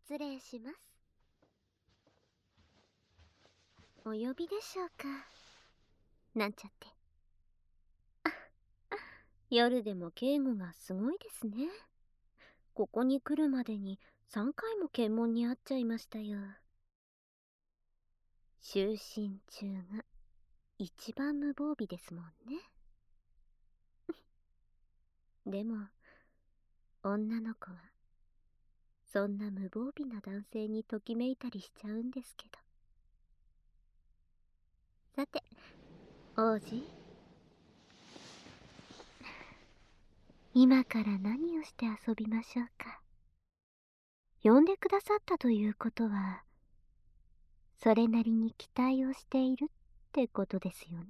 失礼します。お呼びでしょうか。なんちゃって。夜でも警護がすごいですね。ここに来るまでに3回も検問に遭っちゃいましたよ。就寝中が一番無防備ですもんね。でも女の子はそんな無防備な男性にときめいたりしちゃうんですけど。さて王子、今から何をして遊びましょうか。呼んでくださったということはそれなりに期待をしているってことですよね。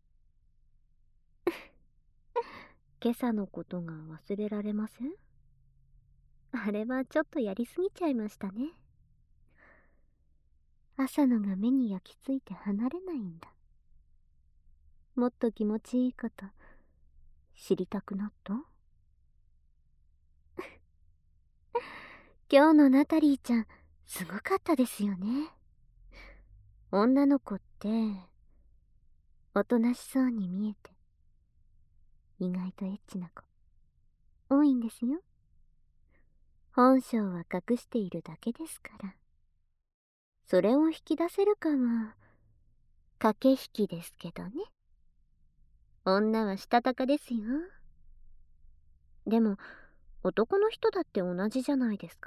今朝のことが忘れられません？あれはちょっとやりすぎちゃいましたね。朝のが目に焼き付いて離れないんだ。もっと気持ちいいこと知りたくなった？今日のナタリーちゃんすごかったですよね。女の子っておとなしそうに見えて意外とエッチな子多いんですよ。本性は隠しているだけですから。それを引き出せるかは駆け引きですけどね。女はしたたかですよ。でも男の人だって同じじゃないですか。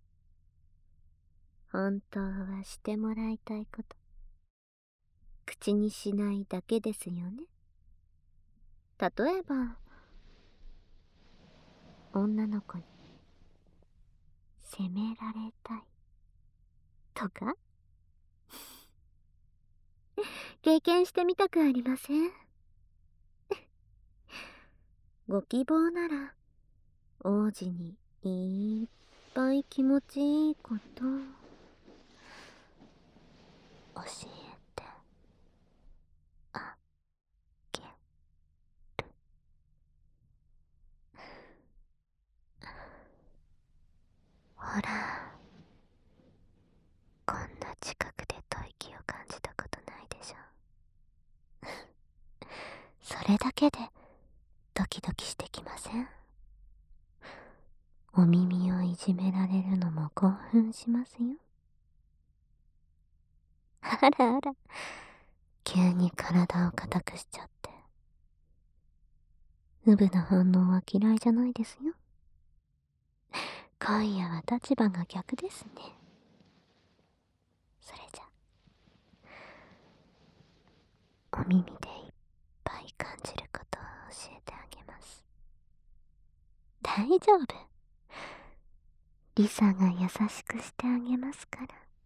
本当はしてもらいたいこと口にしないだけですよね。例えば女の子に責められたいとか経験してみたくありません？ご希望なら王子にいっぱい気持ちいいこと教えてあげる。ほら、こんな近くで吐息を感じたことないでしょ。それだけでドキドキしてきません？お耳をいじめられるのも興奮しますよ。あらあら、急に体を硬くしちゃって。ウブな反応は嫌いじゃないですよ。今夜は立場が逆ですね。それじゃお耳でいっぱい感じることを教えてあげます。大丈夫。リサが優しくしてあげますから。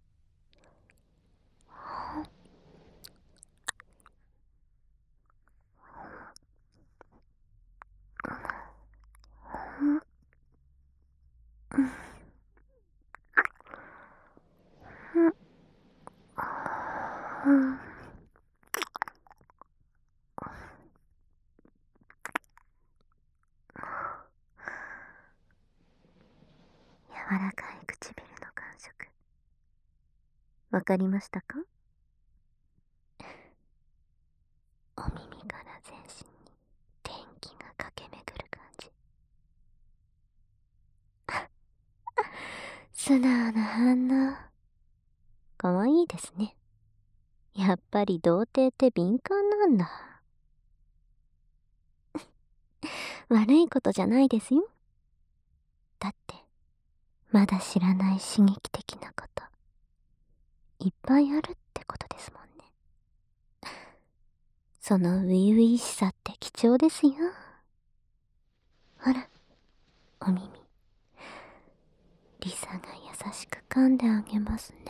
柔らかい唇の感触わかりましたか？お耳から全身に電気が駆け巡る感じ。素直な反応かわいいですね。やっぱり童貞って敏感なんだ。悪いことじゃないですよ。だってまだ知らない刺激的なこといっぱいあるってことですもんね。その初々しさって貴重ですよ。ほら、お耳リサが優しく噛んであげますね。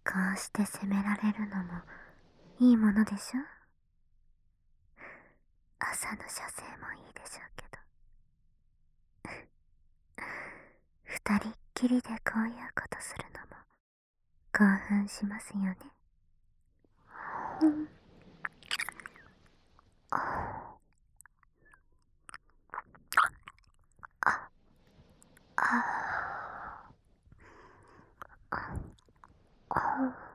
うして責められるのもいいものでしょ。朝の射精もいいでしょうけど、二人っきりでこういうことするのも興奮しますよね。うん。ああああ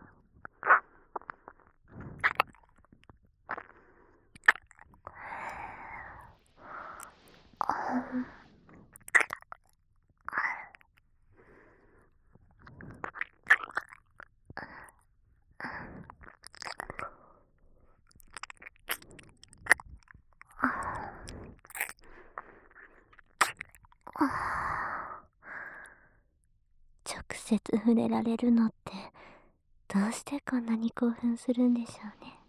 直接触れられるのってどうしてこんなに興奮するんでしょうね。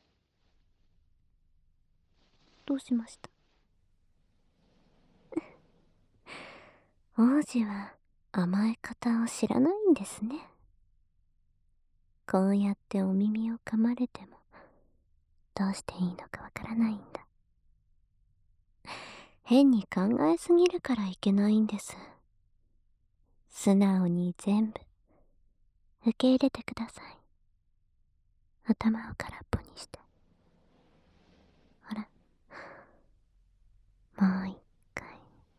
どうしました？王子は甘え方を知らないんですね。こうやってお耳を噛まれてもどうしていいのかわからないんだ。変に考えすぎるからいけないんです。素直に全部受け入れてください。頭を空っぽにして。ほら、もう一回。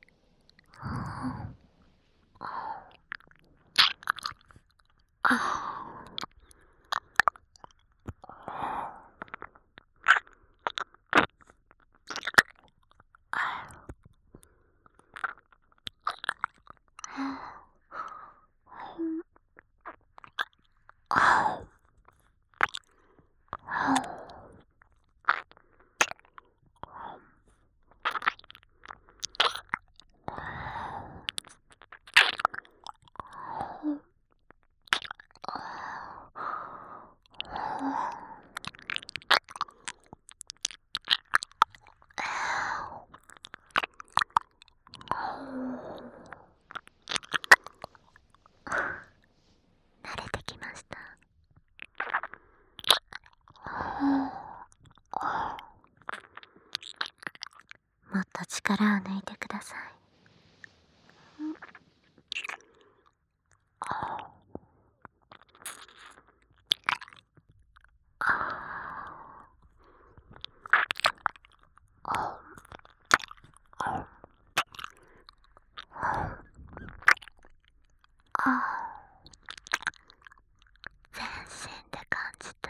慣れてきました。もっと力を抜いてください。全身で感じて。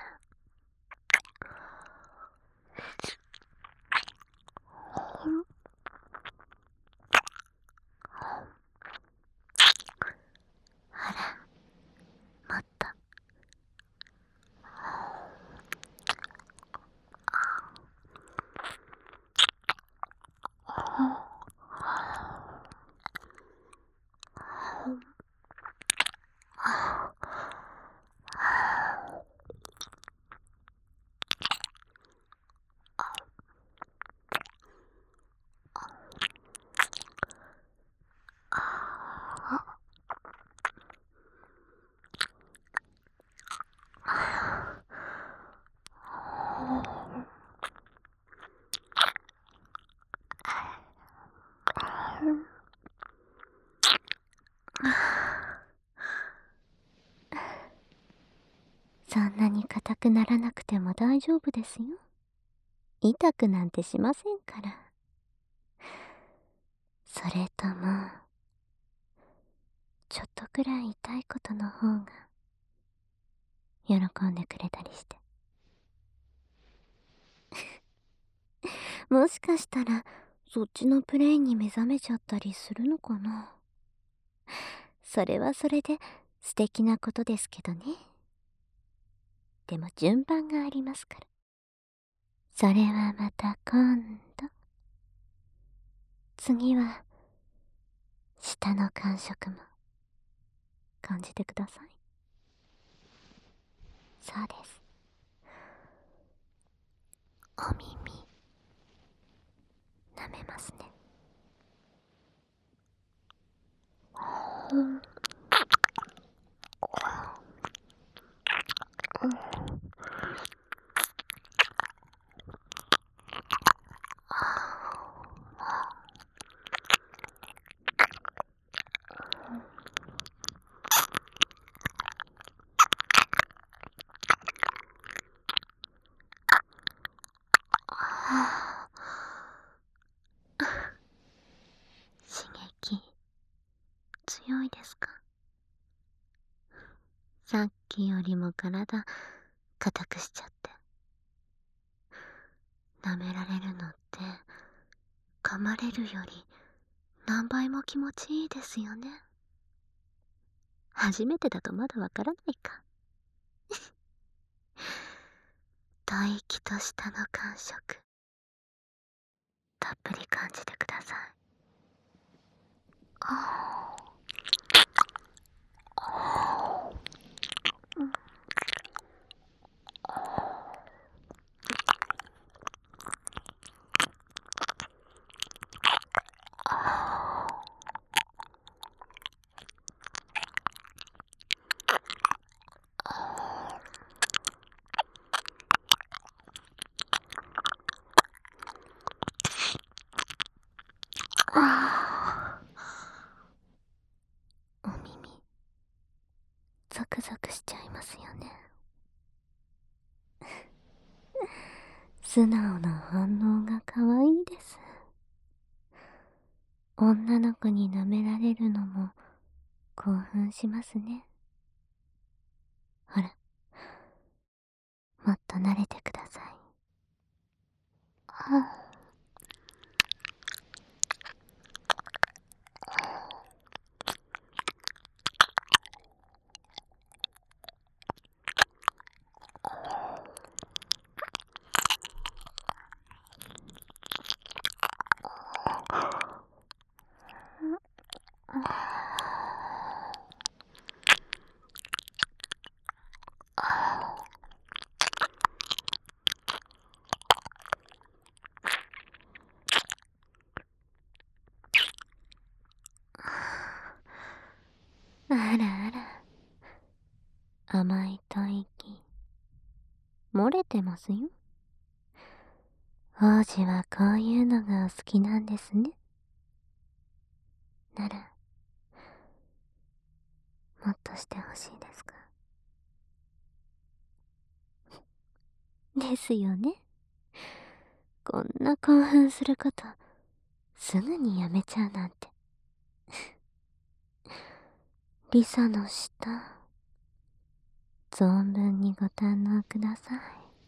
ほら、もっと。そんなに硬くならなくても大丈夫ですよ。痛くなんてしませんから。それとも、ちょっとくらい痛いことの方が喜んでくれたりして。もしかしたらそっちのプレイに目覚めちゃったりするのかな。それはそれで素敵なことですけどね。でも順番がありますから。それはまた今度。次は舌の感触も感じてください。そうです。お耳舐めますね。 刺激強いですか？さっきよりも体硬くしちゃって。舐められるのって噛まれるより何倍も気持ちいいですよね。初めてだとまだわからないか。吐息と舌の感触たっぷり感じてください。お耳ゾクゾクしちゃいますよね。素直な反応が可愛いです。女の子に舐められるのも興奮しますね。ほら、もっと慣れてください。あらあら、甘い吐息漏れてますよ。王子はこういうのがお好きなんですね。ならもっとしてほしいですか？ですよね。こんな興奮することすぐにやめちゃうなんて。リサの舌存分にご堪能ください。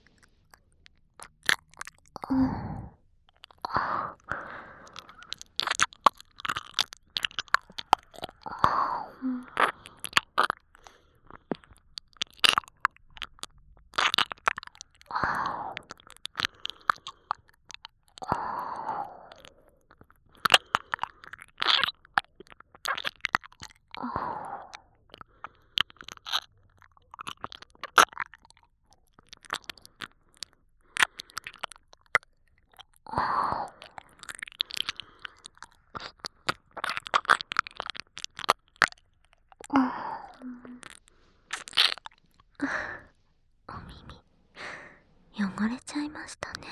お耳汚れちゃいましたね。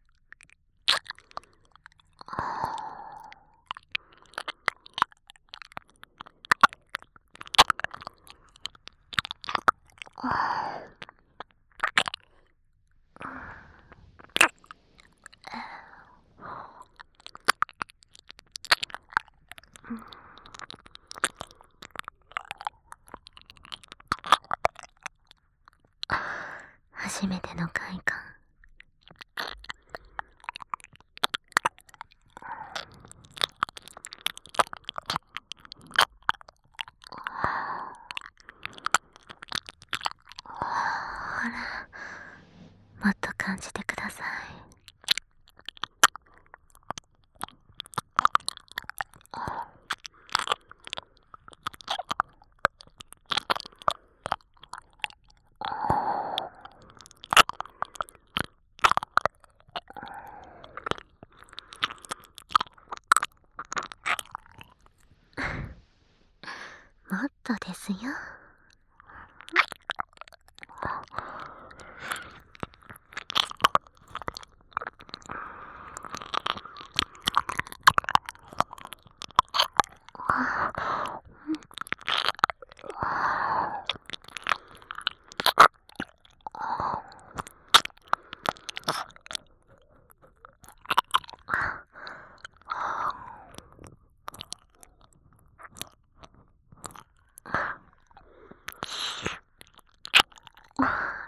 初めての快感。ほら、もっと感じてください。もっとですよ。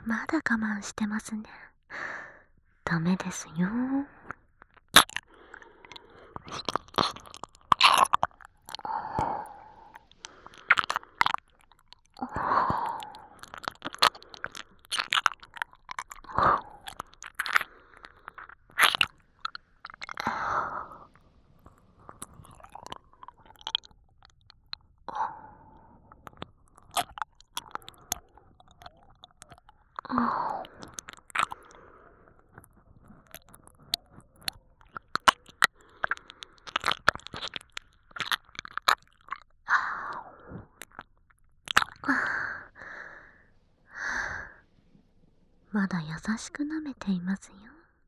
まだ我慢してますね。ダメですよ。まだ優しく舐めていますよ。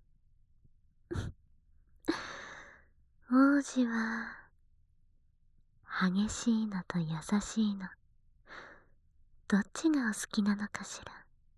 王子は激しいのと優しいの、どっちがお好きなのかしら。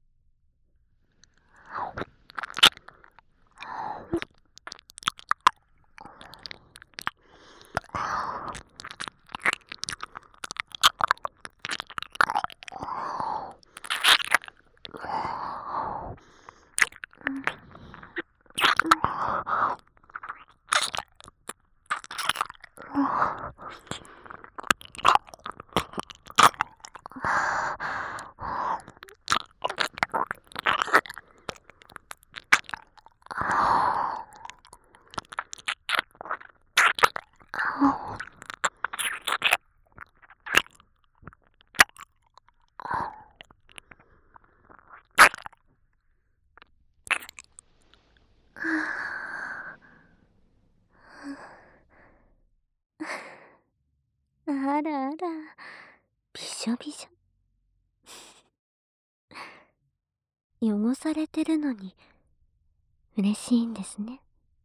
あらあら、びしょびしょ。汚されてるのに嬉しいんですね。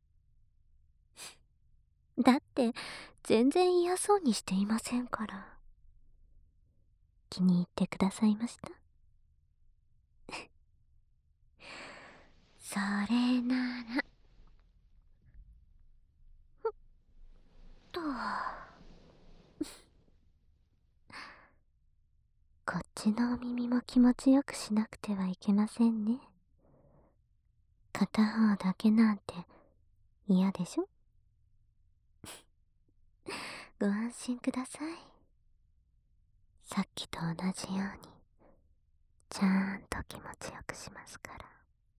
だって全然嫌そうにしていませんから。気に入ってくださいました？それならと、こっちのお耳も気持ちよくしなくてはいけませんね。片方だけなんて嫌でしょ？ご安心ください。さっきと同じようにちゃんと気持ちよくしますから。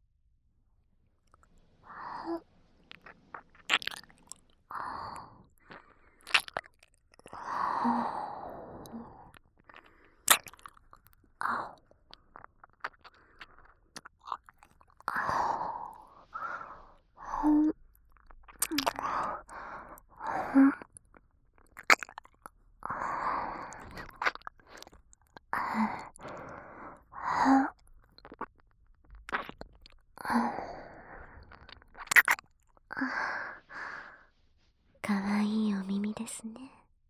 かわいいお耳ですね。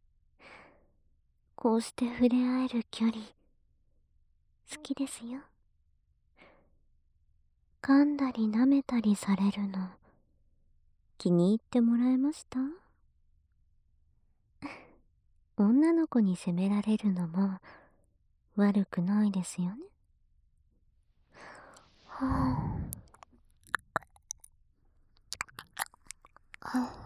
こうして触れ合える距離、好きですよ。噛んだり舐めたりされるの、気に入ってもらえました？女の子に責められるのも悪くないですよね。はあ、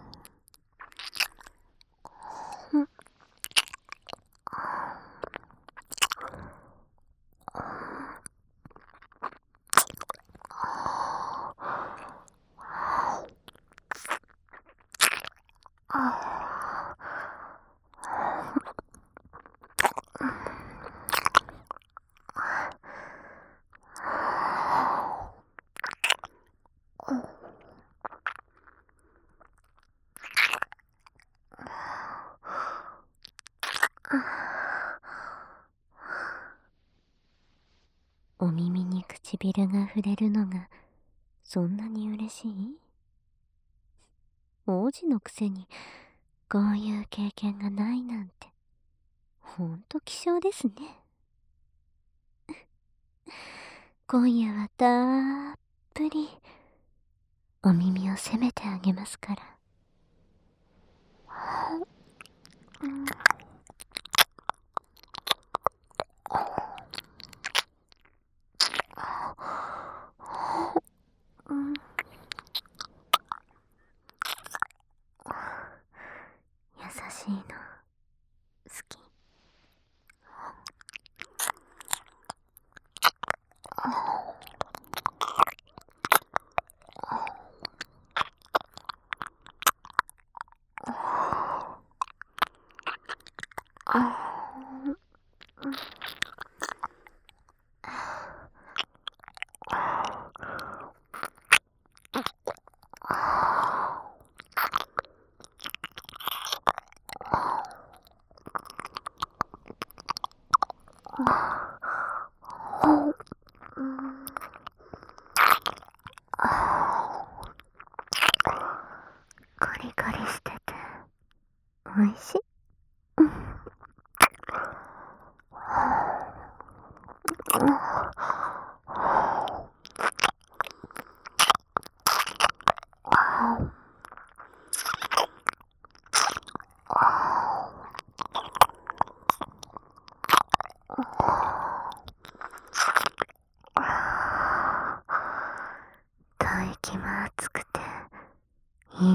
お耳に唇が触れるのがそんなに嬉しい？王子のくせにこういう経験がないなんて、ほんと希少ですね。今夜はたっぷりお耳を責めてあげますから。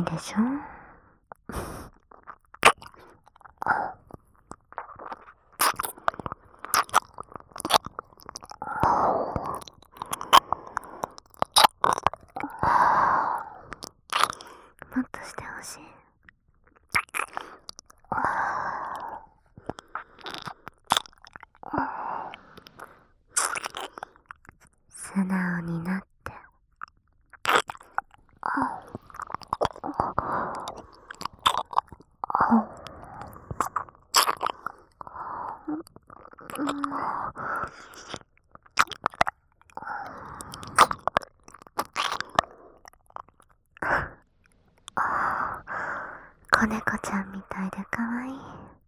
ないでしょ。もっとしてほしい。素直になって。子猫ちゃんみたいでかわいい。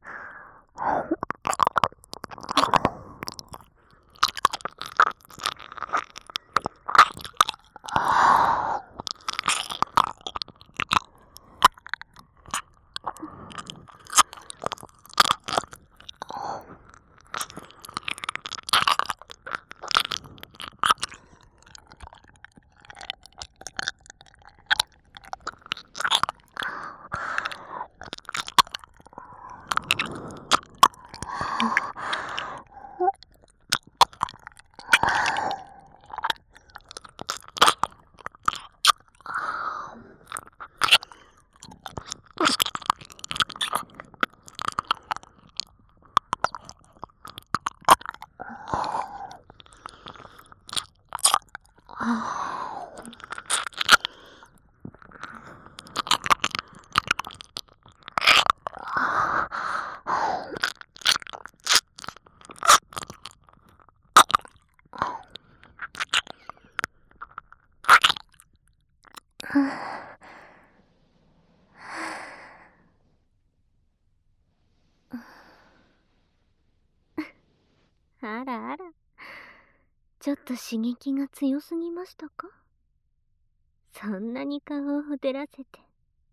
あらあら、ちょっと刺激が強すぎましたか？そんなに顔をほてらせて。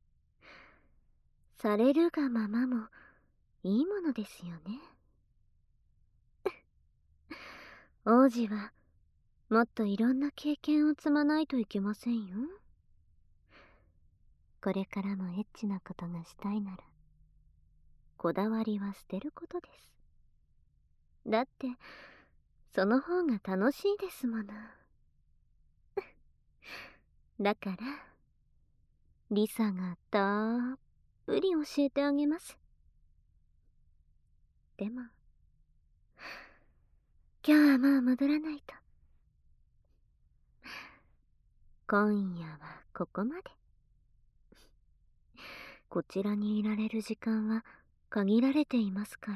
されるがままもいいものですよね。王子はもっといろんな経験を積まないといけませんよ。これからもエッチなことがしたいなら、こだわりは捨てることです。だって、その方が楽しいですもの。だから、リサがたっぷり教えてあげます。でも、今日はもう戻らないと。今夜はここまで。こちらにいられる時間は限られていますから。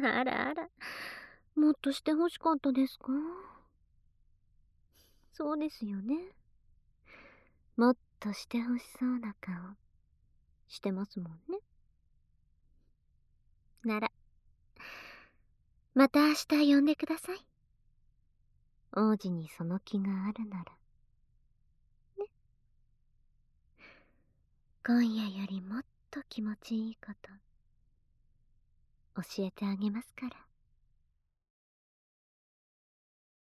あらあら、もっとして欲しかったですか？そうですよね。もっとして欲しそうな顔してますもんね。なら、また明日呼んでください。王子にその気があるなら。ね。今夜よりもっと気持ちいいこと教えてあげますから。